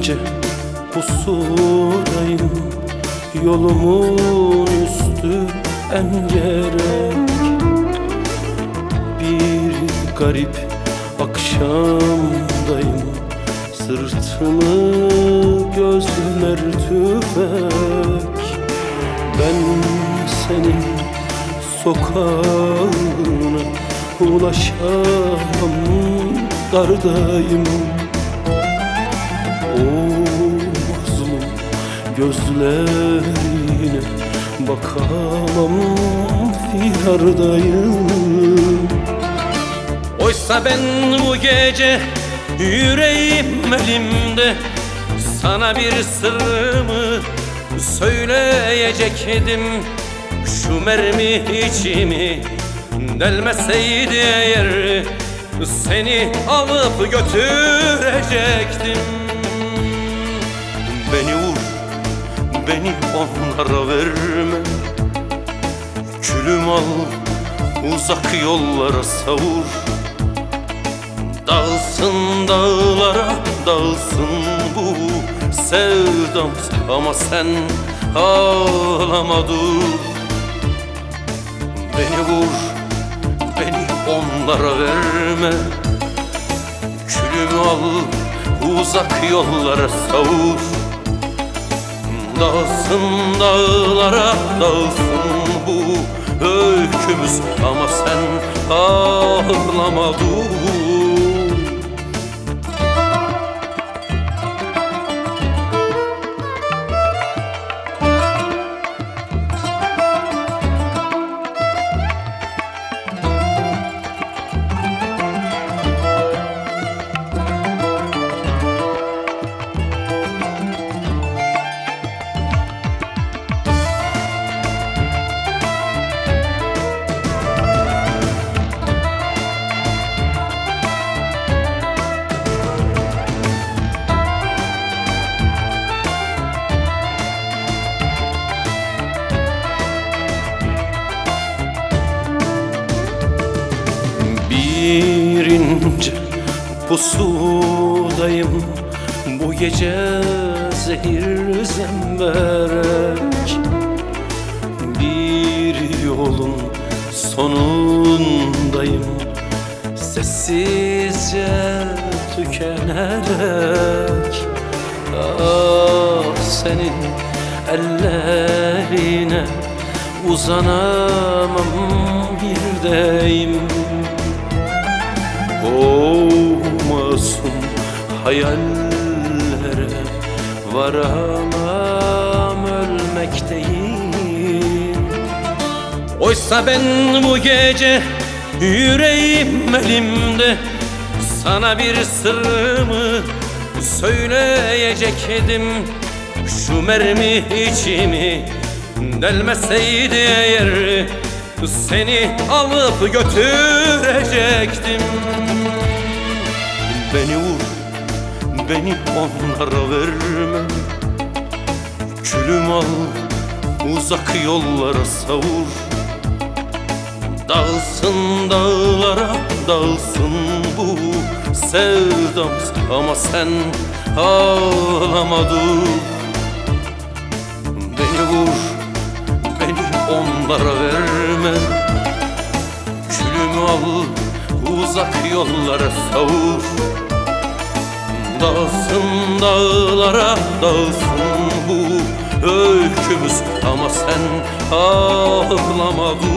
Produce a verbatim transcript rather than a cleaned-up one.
ince pusudayım, yolumun üstü engerek. Bir garip akşamdayım, sırtımı gözler tüfek. Ben senin sokağına ulaşamam, dardayım. O mazlum gözlerine bakamam, firadayım. Oysa ben bu gece yüreğim elimde, sana bir sırrımı söyleyecektim. Şu mermi içimi delmeseydi eğer, seni alıp götürecektim. Beni vur, beni onlara verme. Külüm al, uzak yollara savur. Dağılsın dağlara, dağılsın bu sevdam, ama sen ağlama dur. Beni vur, beni onlara verme. Külümü al, uzak yollara savur. Dağılsın dağlara, dağılsın bu öykümüz, ama sen ağlama dur. Bir ince pusudayım, bu gece zehir zemberek. Bir yolun sonundayım, sessizce tükenerek. Ah, senin ellerine uzanamam bir deyim. O masum hayallere varamam, ölmekteyim. Oysa ben bu gece yüreğim elimde, sana bir sırrımı söyleyecektim. Şu mermi içimi delmeseydi eğer, seni alıp götürecektim. Beni vur, beni onlara verme. Külüm al, uzak yollara savur. Dağılsın dağlara, dağılsın bu sevdam, ama sen ağlama dur. Beni vur, beni onlara verme. Külümü al, uzak yollara savur. Dağılsın dağlara, dağılsın bu öykümüz, ama sen ağlama dur.